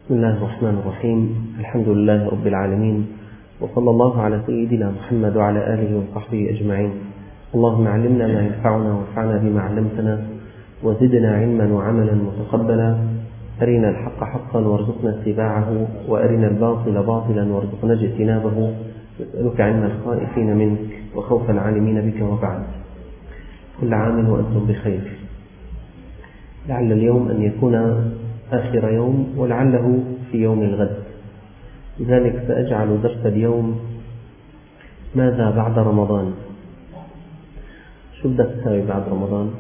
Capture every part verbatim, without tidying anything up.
بسم الله الرحمن الرحيم. الحمد لله رب العالمين، وصلى الله على سيدنا محمد وعلى آله وصحبه أجمعين. اللهم علمنا ما ينفعنا وانفعنا بما علمتنا، وزدنا علما وعملا متقبلا. أرنا الحق حقا وارزقنا اتباعه، وأرنا الباطل باطلا وارزقنا اجتنابه. نسألك علم الخائفين منك وخوف العالمين بك، وبعد. كل عام وأنتم بخير. لعل اليوم أن يكون آخر يوم، ولعله في يوم الغد، لذلك سأجعل درس اليوم ماذا بعد رمضان. شو بدك تساوي بعد رمضان؟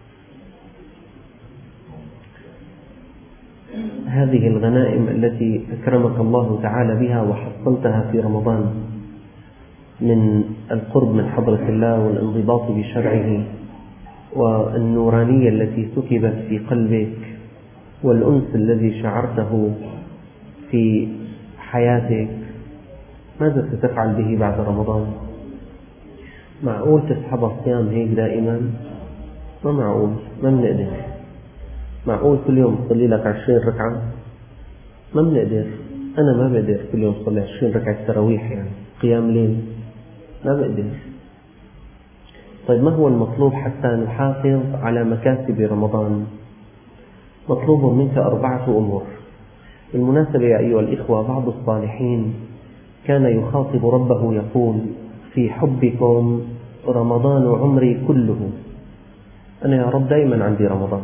هذه الغنائم التي أكرمك الله تعالى بها وحصلتها في رمضان من القرب من حضرة الله والانضباط بشرعه، والنورانية التي سكبت في قلبك، والأنس الذي شعرته في حياتك، ماذا ستفعل به بعد رمضان؟ معقول تسحب الصيام هيك دائما؟ ما معقول، ما بنقدر. معقول كل يوم تصلي لك عشرين ركعة؟ ما بنقدر. أنا ما بقدر كل يوم صلي عشرين ركعة تراويح، يعني قيام ليل، ما بقدر. طيب ما هو المطلوب حتى نحافظ على مكاسب رمضان؟ مطلوب منك أربعة أمور. بالمناسبة يا أيها الإخوة، بعض الصالحين كان يخاطب ربه يقول: في حبكم رمضان عمري كله. أنا يا رب دائما عندي رمضان.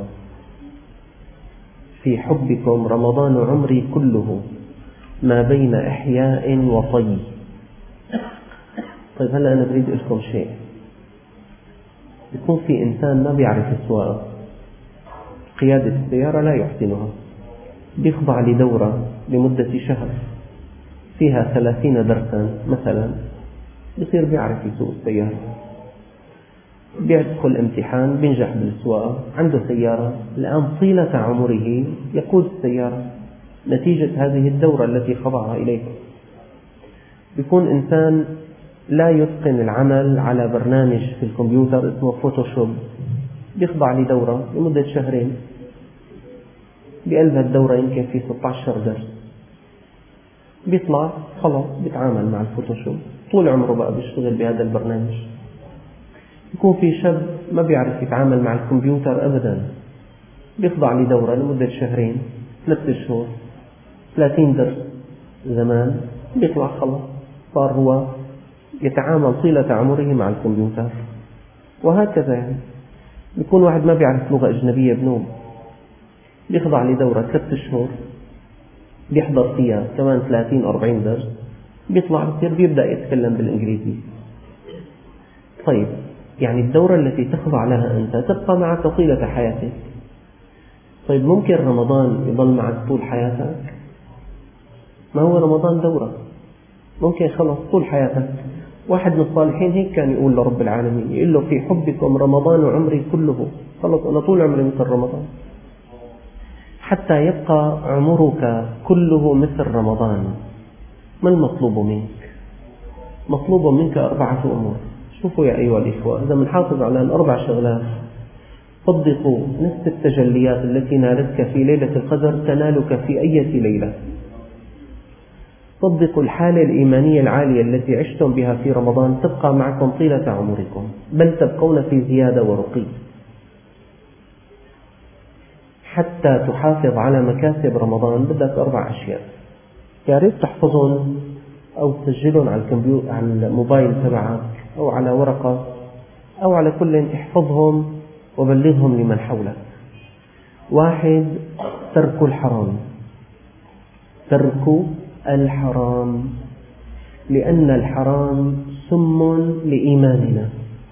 في حبكم رمضان عمري كله، ما بين إحياء وطي. طيب هلأ أنا أريد لكم شيء. يكون في إنسان ما بيعرف السواقة، قيادة السيارة لا يحسنها، بيخضع لدورة لمدة شهر فيها ثلاثين درسا مثلا، بصير بيعرف يسوق السيارة، بيدخل امتحان، بينجح بالسواقة، عنده سيارة. الآن طيلة عمره يقود السيارة نتيجة هذه الدورة التي خضعها إليها. بيكون إنسان لا يتقن العمل على برنامج في الكمبيوتر اسمه فوتوشوب، بيخضع لدورة لمدة شهرين، بقلب الدورة يمكن في ستة عشر درس، بيطلع خلاص بيتعامل مع الفوتوشوب طول عمره بقى بيشتغل بهذا البرنامج. يكون في شاب ما بيعرف يتعامل مع الكمبيوتر أبدا، بيخضع لدورة لمدة شهرين، ثلاثة شهور، ثلاثين درس زمان، بيطلع خلاص صار هو يتعامل طيلة عمره مع الكمبيوتر. وهكذا يعني يكون واحد ما بيعرف لغة أجنبية بنوب، بيخضع لدورة ثلاثة شهور، بيحضر فيها كمان ثلاثين أربعين درس، بيطلع بصير بيبدأ يتكلم بالإنجليزي. طيب يعني الدورة التي تخضع لها أنت تبقى معك طيلة حياتك. طيب ممكن رمضان يظل معك طول حياتك؟ ما هو رمضان دورة، ممكن خلص طول حياتك. واحد من الصالحين هيك كان يقول لرب العالمين، يقول له: في حبكم رمضان عمري كله. خلص أنا طول عمري مثل رمضان. حتى يبقى عمرك كله مثل رمضان، ما المطلوب منك؟ مطلوب منك أربعة أمور. شوفوا يا أيها الإخوة، إذا بنحافظ على الأربع شغلات، صدقوا نفس التجليات التي نالتك في ليلة القدر تنالك في أي ليلة. صدقوا الحالة الإيمانية العالية التي عشتم بها في رمضان تبقى معكم طيلة عمركم، بل تبقون في زيادة ورقي. حتى تحافظ على مكاسب رمضان بدك أربع أشياء، يا ريت تحفظهم أو تسجلهم على الكمبيوتر، على الموبايل تبعك، أو على ورقة، أو على كل احفظهم وبلغهم لمن حولك. واحد: ترك الحرام. ترك الحرام، لأن الحرام سم لإيماننا.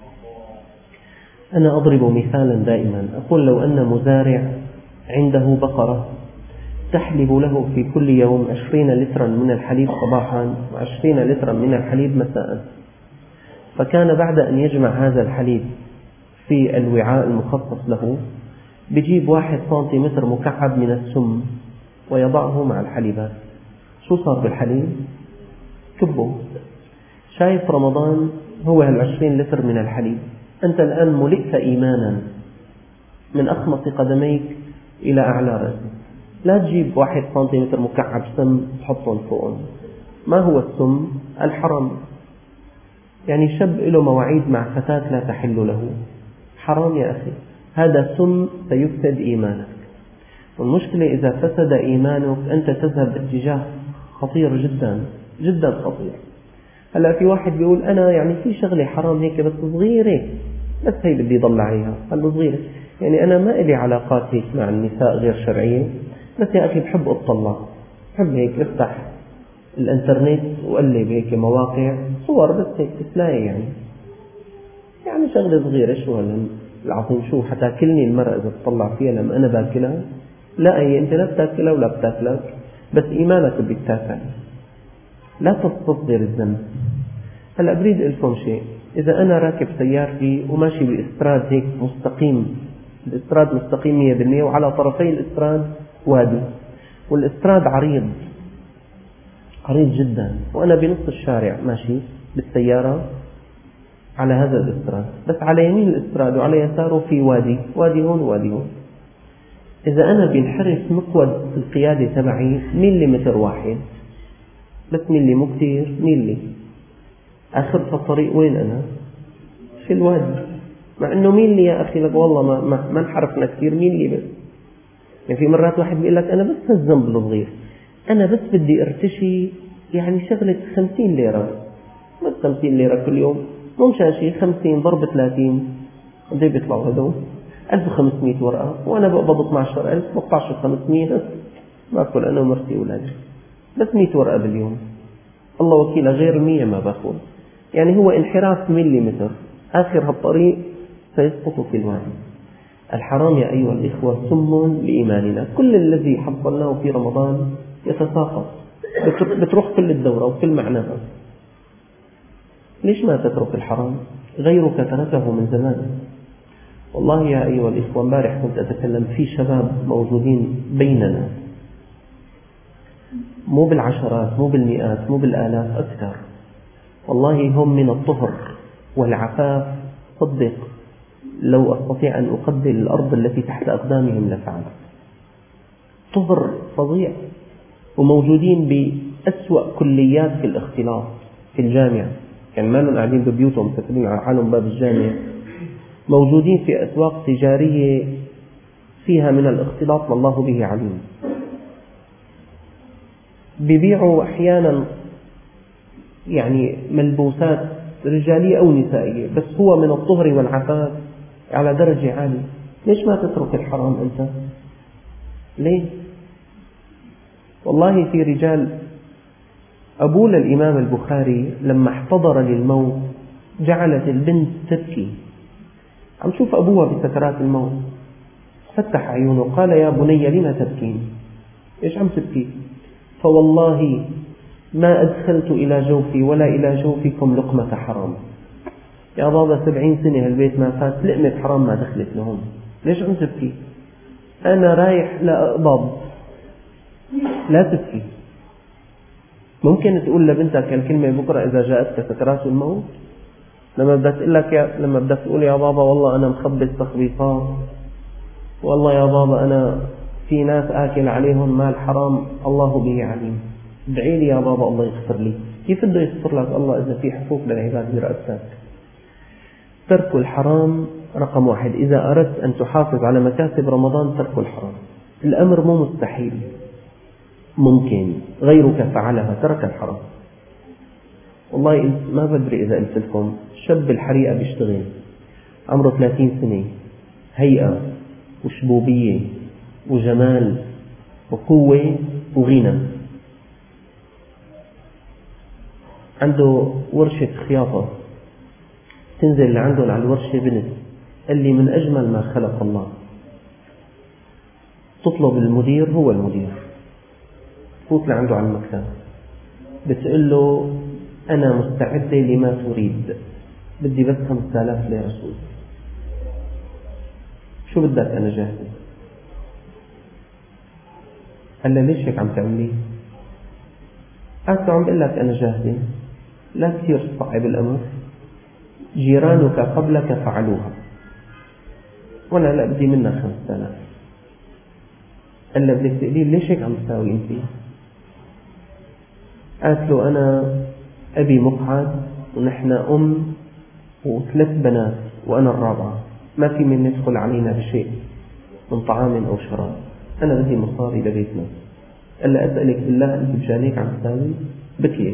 أنا أضرب مثالا دائما، أقول: لو أن مزارع عنده بقرة تحلب له في كل يوم عشرين لترا من الحليب صباحا وعشرين لترا من الحليب مساء، فكان بعد أن يجمع هذا الحليب في الوعاء المخصص له بيجيب واحد سنتيمتر مكعب من السم ويضعه مع الحليبات، شو صار بالحليب؟ كبه. شايف رمضان هو هالعشرين لتر من الحليب، أنت الآن ملئت إيمانا من أخمص قدميك إلى أعلى رأسك. لا تجيب واحد سنتيمتر مكعب سم تحطهم فوقهم. ما هو السم؟ الحرام. يعني شاب له مواعيد مع فتاة لا تحل له، حرام يا أخي، هذا سم سيفسد إيمانك. والمشكلة إذا فسد إيمانك أنت تذهب باتجاه خطير جدا جدا خطير. هلا في واحد بيقول أنا يعني في شغلة حرام هيك بس صغيرة، بس هي بدي ضل عليها، قال صغيرة، يعني أنا ما إلي علاقات هيك مع النساء غير شرعية، بس يا أخي بحب أطلع، بحب هيك افتح الانترنت وقلب هيك مواقع صور بس هيك تلاقي يعني يعني شغلة صغيرة. شو هلا العظيم، شو حتاكلني المرأة إذا تطلع فيها لما أنا باكلها؟ لا، هي أنت لا بتاكلها ولا بتاكلك، بس إيمانك بيتاكل. لا تستصغر الذنب. هلا بريد أقول لكم شيء، إذا أنا راكب سيارتي وماشي باستراد هيك مستقيم، الاستراد مستقيم مية بالمية وعلى طرفي الاستراد وادي، والاستراد عريض عريض جدا، وأنا بنص الشارع ماشي بالسيارة على هذا الاستراد، بس على يمين الاستراد وعلى يساره في وادي، وادي هون وادي هون. إذا أنا بنحرف مقود القيادة تبعي مليمتر واحد، بس ملي مو كتير، ملي آخر الطريق وين أنا؟ في الوادي، مع أنه ملي يا أخي لك والله ما, ما, ما انحرفنا كتير، ملي بس. يعني في مرات واحد بيقول لك أنا بس هالذنب الصغير، أنا بس بدي ارتشي يعني شغلة خمسين ليرة، بس خمسين ليرة كل يوم، مو مشان شيء، خمسين ضرب ثلاثين قد ايه بيطلعوا هذول؟ ألف وخمسمية ورقة، وأنا بقبض اثني عشر ألف، ثلاثة عشر وخمسمية باكل أنا ومرتي وأولادي، بس مية ورقة باليوم، الله وكيله غير مية ما باخذ. يعني هو انحراف مليمتر، آخر هالطريق سيسقط في الوادي. الحرام يا أيها الإخوة سم لإيماننا، كل الذي حصلناه في رمضان يتساقط، بتروح كل الدورة وكل معناها. ليش ما تترك الحرام؟ غيرك تركه من زمان. والله يا أيها الإخوة امبارح كنت أتكلم في شباب موجودين بيننا، مو بالعشرات مو بالمئات مو بالآلاف، أكثر، والله هم من الطهر والعفاف، صدق لو أستطيع أن أقبل الأرض التي تحت أقدامهم لفعل. طهر فظيع، وموجودين بأسوأ كليات في الاختلاط في الجامعة، يعني ما لهم قاعدين ببيوتهم كاتبين على حالهم باب الجامعة، موجودين في أسواق تجارية فيها من الاختلاط ما الله به عليم. بيبيعوا أحيانا يعني ملبوسات رجالية أو نسائية، بس هو من الطهر والعفاف على درجة عالية. ليش ما تترك الحرام أنت؟ ليه؟ والله في رجال، أبوه للإمام البخاري لما احتضر للموت جعلت البنت تبكي، عم شوف أبوها بسكرات الموت، فتح عيونه قال يا بني لما تبكين؟ إيش عم تبكي؟ فوالله ما أدخلت إلى جوفي ولا إلى جوفكم لقمة حرام. يا بابا سبعين سنة هالبيت ما فات لقمة حرام ما دخلت لهم، ليش عم تبكي؟ أنا رايح لأقبض. لا تبكي. ممكن تقول لبنتك الكلمة بكرة إذا جاءتك سكرات الموت، لما بدها تقول لك يا لما بدك تقول يا بابا والله أنا مخبز تخبيصات، والله يا بابا أنا في ناس آكل عليهم مال حرام الله به عليم، ادعي لي يا بابا الله يغفر لي. كيف بده يغفر لك الله إذا في حقوق للعباد برأسك؟ ترك الحرام رقم واحد. إذا أردت أن تحافظ على مكاسب رمضان ترك الحرام. الأمر مو مستحيل، ممكن، غيرك فعلها، ترك الحرام. والله ما بدري إذا قلت لكم، شاب الحريقة بيشتغل عمره ثلاثين سنة، هيئة وشبوبية وجمال وقوة وغنى، عنده ورشة خياطة، تنزل لعندهم على الورشة بنت، قال لي من أجمل ما خلق الله، تطلب المدير هو المدير، تفوت لعنده على المكتب بتقول له أنا مستعدة لما تريد، بدي بس خمسة آلاف ليرة سود، شو بدك أنا جاهزة. قال لي ليش هيك عم تعملي؟ قالت له عم بقول لك أنا جاهزة، لا كثير صعب الأمر، جيرانك قبلك فعلوها وأنا لا بدي منها خمسة آلاف. قال له بدك تقولي ليش هيك عم تساوي أنت؟ قالت له أنا أبي مقعد ونحن أم وثلاث بنات وأنا الرابعة، ما في من يدخل علينا بشيء من طعام أو شراب، أنا بدي مصاري لبيتنا. قال له أسألك بالله أنت بجانيك عم تساوي؟ بكي.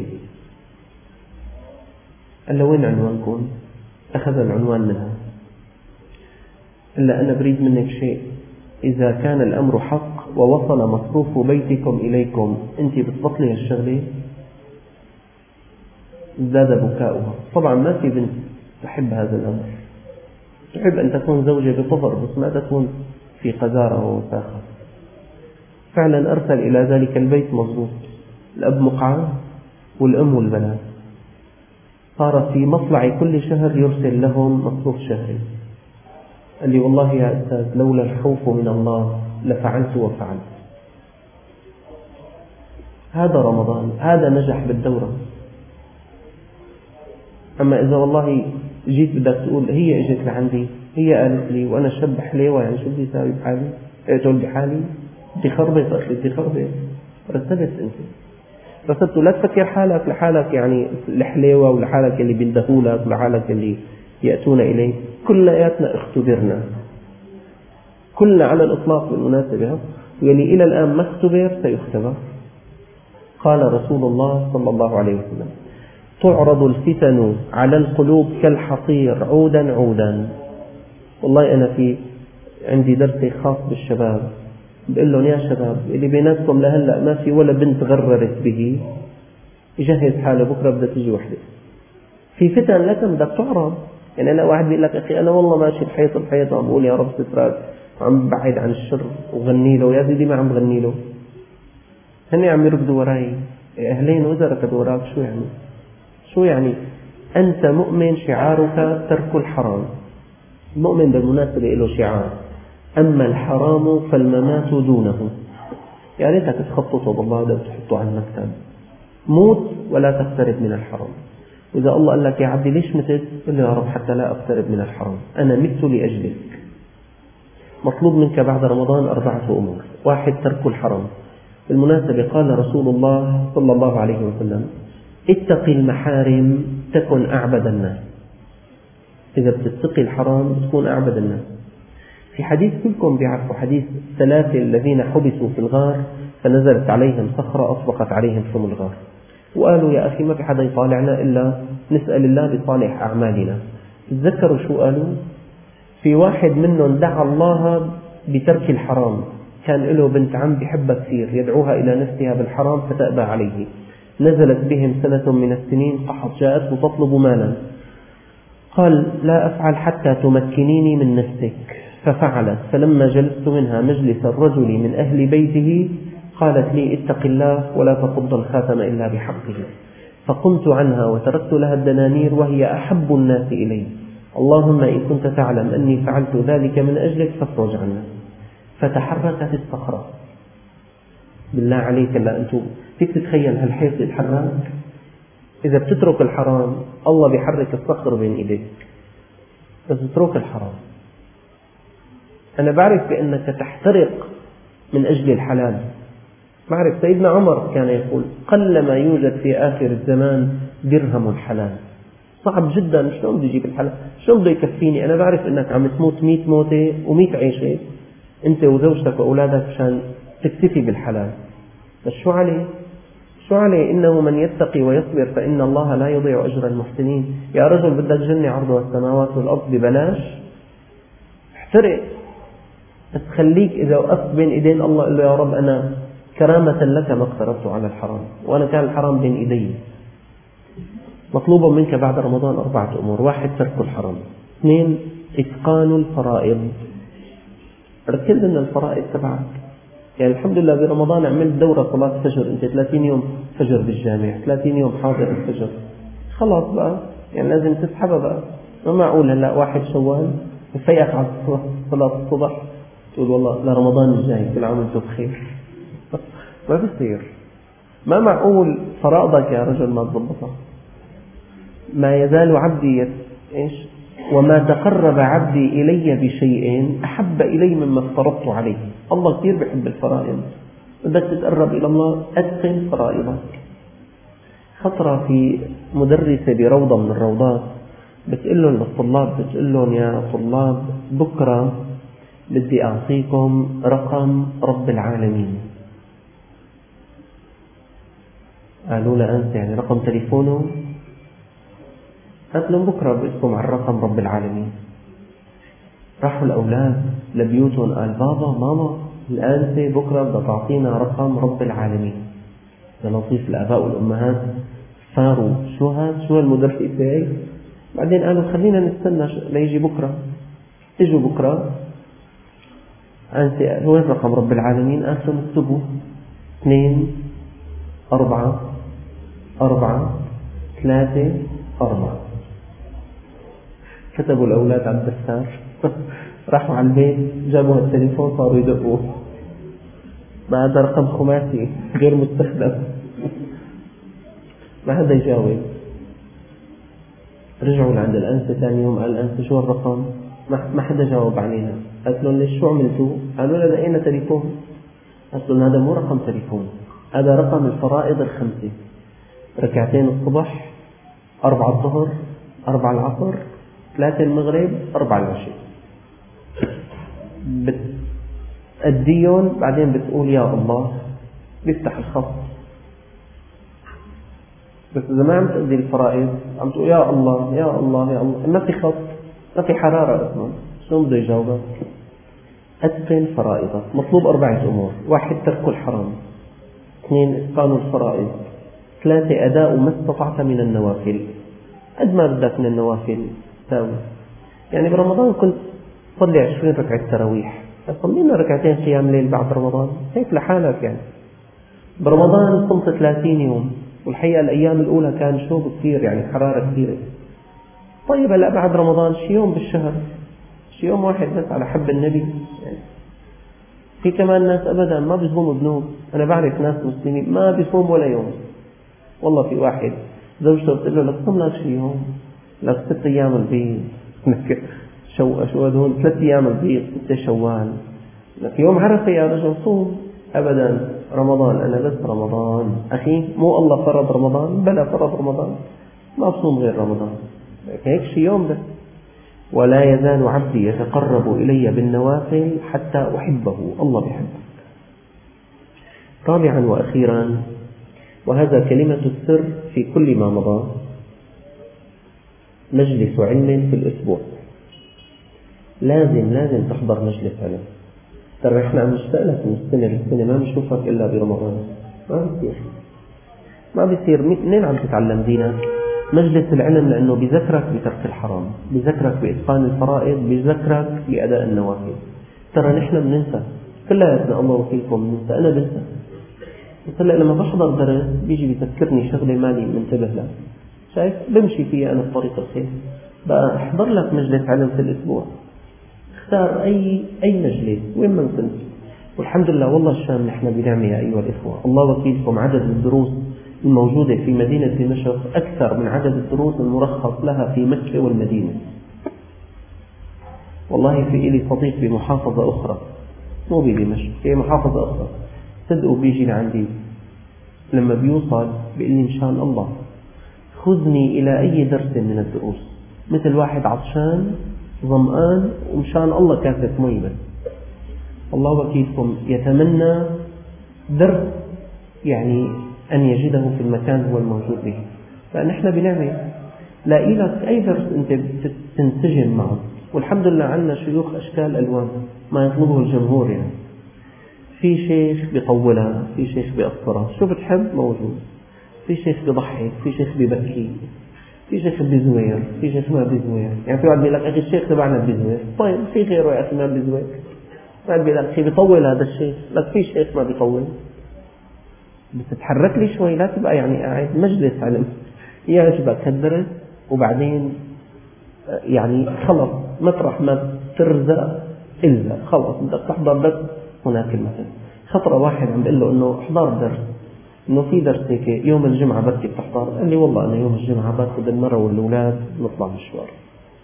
قال له وين عنوانكم؟ أخذ العنوان منها. قال له أنا بريد منك شيء، إذا كان الأمر حق ووصل مصروف بيتكم إليكم أنت بتبطلي هالشغلة؟ ازداد بكاؤها. طبعا ما في بنت تحب هذا الأمر، تحب أن تكون زوجة بفضل بس ما تكون في قذارة ووساخة. فعلا أرسل إلى ذلك البيت مضبوط، الأب مقعد والأم والبنات، صار في مطلع كل شهر يرسل لهم مصروف شهري. قال لي والله يا أستاذ لولا الخوف من الله لفعلت وفعلت. هذا رمضان، هذا نجح بالدورة. أما إذا والله جيت بدك تقول هي اجت لعندي، هي قالت لي وأنا شاب حليوة، يعني شو بدي أساوي بحالي؟ تقول بحالي بدي خربط، أخي بدي خربط. رتبت أنت، رتبت، ولا تفكر حالك لحالك، يعني الحليوة ولحالك اللي بيندهولك ولحالك اللي يأتون إليك، كلياتنا اختبرنا، كلنا على الإطلاق بالمناسبة، واللي إلى الآن ما اختبر سيختبر. قال رسول الله صلى الله عليه وسلم تعرض الفتن على القلوب كالحصير عودا عودا. والله أنا في عندي درس خاص بالشباب، بقول لهم يا شباب اللي بيناتكم لهلأ ما في ولا بنت غررت به يجهز حاله، بكرة بدها تجي وحدة. في فتن لكن بدك تعرض. يعني أنا واحد بيقول لك أخي أنا والله ماشي بحيط بحيط عم بقول يا رب سترك وعم بعد عن الشر وغني له، يا سيدي ما عم بغني له، هني عم يركضوا وراي أهلين، وإذا ركضوا وراك شو يعني؟ شو يعني؟ أنت مؤمن شعارك ترك الحرام. المؤمن بالمناسبة له شعار، أما الحرام فالممات دونه. يا ريتك تخططه بالله ده وتحطه على المكتب، موت ولا تقترب من الحرام. وإذا الله قال لك يا عبدي ليش متت؟ قل له يا رب حتى لا أقترب من الحرام، أنا مت لأجلك. مطلوب منك بعد رمضان أربعة أمور. واحد ترك الحرام. بالمناسبة قال رسول الله صلى الله عليه وسلم اتق المحارم تكن أعبد الناس. إذا بتتقي الحرام تكون أعبد الناس. في حديث كلكم بيعرفوا حديث الثلاثة الذين حبسوا في الغار فنزلت عليهم صخرة أطبقت عليهم فم الغار، وقالوا يا أخي ما في حدا يطالعنا إلا نسأل الله بصالح أعمالنا. تذكروا شو قالوا؟ في واحد منهم دعا الله بترك الحرام، كان له بنت عم بحبها كثير يدعوها إلى نفسها بالحرام فتأبى عليه، نزلت بهم سنة من السنين قحط، جاءته تطلب مالا، قال لا أفعل حتى تمكنيني من نفسك، ففعلت. فلما جلست منها مجلس الرجل من أهل بيته قالت لي اتق الله ولا تقض الخاتم إلا بحقه، فقمت عنها وتركت لها الدنانير وهي أحب الناس إلي، اللهم إن كنت تعلم أني فعلت ذلك من أجلك فافرج عنا. فتحركت الصخرة. بالله عليك لا أنتم فيك تتخيل هالحيط يتحرك؟ إذا بتترك الحرام الله بيحرك الصخر بين إيديك، بس تترك الحرام. أنا بعرف بأنك تحترق من أجل الحلال. بعرف سيدنا عمر كان يقول قلما يوجد في آخر الزمان درهم الحلال، صعب جدا، شلون بدي أجيب الحلال؟ شلون بده يكفيني؟ أنا بعرف أنك عم تموت مئة موتة ومئة عيشة أنت وزوجتك وأولادك عشان تكتفي بالحلال، بس شو عليه؟ شو عليه؟ إنه من يتقي ويصبر فإن الله لا يضيع أجر المحسنين. يا رجل بدك جنة عرضها السماوات والأرض ببلاش؟ احترق، بس خليك إذا وقفت بين إيدين الله قل له يا رب أنا كرامة لك ما اقتربت على الحرام، وأنا كان الحرام بين إيدي. مطلوب منك بعد رمضان أربعة أمور. واحد ترك الحرام. اثنين إتقان الفرائض، ركز أن الفرائض تبعك. يعني الحمد لله برمضان عملت دورة صلاة فجر، أنت ثلاثين يوم فجر بالجامع، ثلاثين يوم حاضر الفجر، خلاص بقى يعني لازم تسحبها بقى. ما معقول هلا واحد شوال وفيقك على صلاة الصبح تقول والله لرمضان الجاي كل عام وانتم بخير. ما بيصير، ما معقول فرائضك يا رجل ما تضبطها. ما يزال عبدي يت... إيش وما تقرب عبدي إلي بشيء أحب إلي مما افترضت عليه. الله كثير بحب الفرائض، بدك تتقرب إلى الله أتقن فرائضك. خطرة في مدرسة بروضة من الروضات بتقول لهم للطلاب، بتقول لهم يا طلاب بكرة بدي أعطيكم رقم رب العالمين. قالوا لها أنت يعني رقم تليفونه؟ قالت لهم بكرة بدكم على الرقم رب العالمين. راحوا الأولاد لبيوتهم، قال بابا ماما الآنسة بكرة بدها تعطينا رقم رب العالمين. يا لطيف، الآباء والأمهات صاروا شو هذا، شو هالمدرسة هيك. بعدين قالوا خلينا نستنى ليجي بكرة. اجوا بكرة، أنسة وين رقم رب العالمين؟ قالوا نكتبوا اثنين أربعة أربعة ثلاثة أربعة. كتبوا الأولاد على الدفتر راحوا على البيت جابوا التليفون صاروا يدقوه، ما هذا رقم خماسي غير مستخدم، ما حدا يجاوب. رجعوا لعند الأنسة ثاني يوم، قال الأنسة شو الرقم؟ ما حدا جاوب علينا. قالت لهم ليش شو عملتوا؟ قالوا لنا لقينا تليفون. قالت لهم هذا مو رقم تليفون، هذا رقم الفرائض الخمسة، ركعتين الصبح، أربعة الظهر، أربعة العصر، ثلاثة المغرب، أربعة العشاء. بتأديهم بعدين بتقول يا الله، بيفتح الخط. بس إذا ما عم تأدي الفرائض عم تقول يا الله يا الله يا الله، ما في خط، ما في حرارة أصلا، شلون بده يجاوبك؟ أتقن فرائضك. مطلوب أربعة أمور: واحد ترك الحرام، اثنين إتقان الفرائض، ثلاثة أداء ما استطعت من النوافل. قد ما بدك من النوافل ساوي. يعني برمضان كنت صلي عشرين ركعة تراويح، صلينا ركعتين قيام ليل بعد رمضان هيك لحالك. يعني برمضان صمت ثلاثين يوم، والحقيقة الأيام الأولى كان شوب كثير، يعني حرارة كثيرة. طيب هلا بعد رمضان شي يوم بالشهر، شي يوم واحد بس على حب النبي. يعني في كمان ناس أبدا ما بيصوموا ذنوب. أنا بعرف ناس مسلمين ما بيصوم ولا يوم. والله في واحد زوجته بتقول له لك صم لك شي يوم، لك ست أيام البيض شو شو هذول ثلاث أيام البيض، ستة شوال، لك يوم عرفة يا رجل صوم. أبدا رمضان أنا بس رمضان. أخي مو الله فرض رمضان؟ بلا فرض رمضان، ما بصوم غير رمضان. هيك شي يوم بس. ولا يزال عبدي يتقرب إلي بالنوافل حتى أحبه. الله بحبه. رابعا وأخيرا، وهذا كلمة السر في كل ما مضى، مجلس علم في الأسبوع. لازم لازم تحضر مجلس علم. ترى احنا عم نشتاق لك من السنة للسنة، ما بنشوفك إلا برمضان. ما بيصير ما بيصير منين عم تتعلم دينك؟ مجلس العلم، لأنه بذكرك بترك الحرام، بذكرك بإتقان الفرائض، بذكرك بأداء النوافل. ترى نحن بننسى كلياتنا، الله وكيلكم بننسى، أنا بنسى. بس هلا لما بحضر درس بيجي بيذكرني شغلة مالي منتبه لها، شايف بمشي فيها أنا بطريق الخير. بقى أحضر لك مجلس علم في الأسبوع، اختار أي أي مجلس وين ما كنت. والحمد لله والله الشام نحن بنعمة يا أيها الإخوة، الله وكيلكم. عدد الدروس الموجودة في مدينة دمشق أكثر من عدد الدروس المرخص لها في مكة والمدينة. والله في إلي صديق بمحافظة أخرى، مو بدمشق، في محافظة أخرى، صدقوا بيجي لعندي لما بيوصل بيقول لي إن شاء الله خذني إلى أي درس من الدروس، مثل واحد عطشان ظمآن ومشان الله كاسة مي بس. الله وكيلكم يتمنى درس يعني أن يجده في المكان هو الموجود به. فنحن بنعمل لاقي لك أي درس أنت تنسجم معه، والحمد لله عندنا شيوخ أشكال ألوان ما يطلبه الجمهور. يعني في شيخ بيطولها، في شيخ بيقصرها، شو بتحب موجود. في شيخ بيضحك، في شيخ بيبكي، في شيخ بيزوير، في شيخ ما بيزوير. يعني في واحد بيقول لك أخي الشيخ تبعنا بيزوير، طيب في غيره يا أخي ما بيزوير. واحد بيقول لك أخي بيطول هذا الشيخ، لك في شيخ ما بيطول. بتتحرك لي شوي، لا تبقى يعني قاعد مجلس علم يعجبك هالدرس وبعدين يعني خلص مطرح ما ترزق إلزق، خلص بدك تحضر درس هناك المكان. خطرة واحد عم بقول له إنه احضر درس، إنه في درس هيك يوم الجمعة بركي بتحضر. قال لي والله أنا يوم الجمعة باخذ المرة والأولاد نطلع مشوار.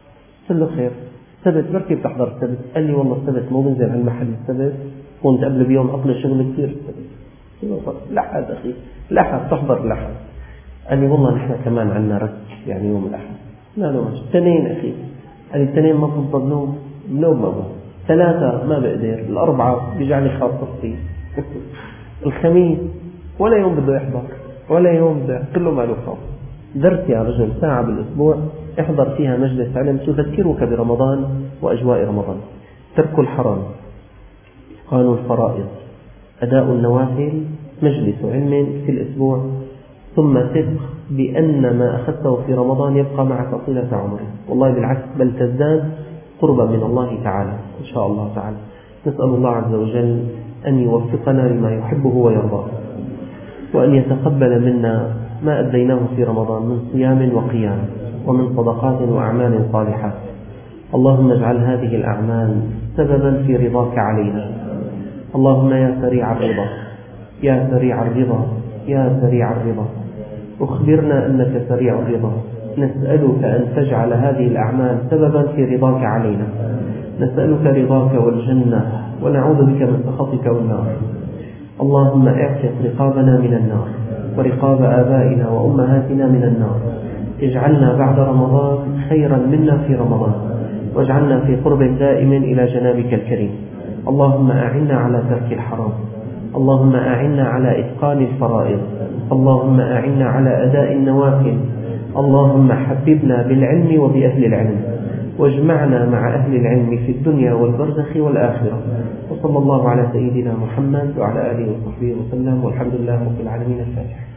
قلت له خير، السبت بركي بتحضر السبت؟ قال لي والله السبت مو بنزل على المحل السبت، كنت قبل بيوم أقضي شغل كثير السبت. قلت له لحد أخي، لحد تحضر لحد. قال لي والله نحن كمان عندنا رك يعني يوم الأحد. لا لا ماشي. اثنين أخي، قال لي اثنين ما بفضل نوم، نوم ما بفضل. ثلاثة ما بقدر، الأربعة بيجعلي خاطرتي. الخميس ولا يوم بده يحضر، ولا يوم بده، كله ما له خاطر. درت يا رجل ساعة بالأسبوع احضر فيها مجلس علم تذكرك برمضان وأجواء رمضان. ترك الحرام، قانون الفرائض، أداء النوافل، مجلس علم في الأسبوع، ثم ثق بأن ما أخذته في رمضان يبقى معك طيلة عمرك، والله بالعكس بل تزداد قربا من الله تعالى إن شاء الله تعالى. نسأل الله عز وجل أن يوفقنا لما يحبه ويرضاه، وأن يتقبل منا ما أديناه في رمضان من صيام وقيام، ومن صدقات وأعمال صالحات. اللهم اجعل هذه الأعمال سببا في رضاك علينا. اللهم يا سريع الرضا، يا سريع الرضا، يا سريع الرضا، أخبرنا أنك سريع الرضا. نسألك أن تجعل هذه الأعمال سببا في رضاك علينا. نسألك رضاك والجنة، ونعوذ بك من سخطك والنار. اللهم اعتق رقابنا من النار، ورقاب آبائنا وأمهاتنا من النار. اجعلنا بعد رمضان خيرا منا في رمضان، واجعلنا في قرب دائم إلى جنابك الكريم. اللهم أعنا على ترك الحرام، اللهم أعنا على إتقان الفرائض، اللهم أعنا على أداء النوافل. اللهم حببنا بالعلم وبأهل العلم، واجمعنا مع أهل العلم في الدنيا والبرزخ والآخرة. وصلى الله على سيدنا محمد وعلى آله وصحبه وسلم، والحمد لله رب العالمين. الفاتحة.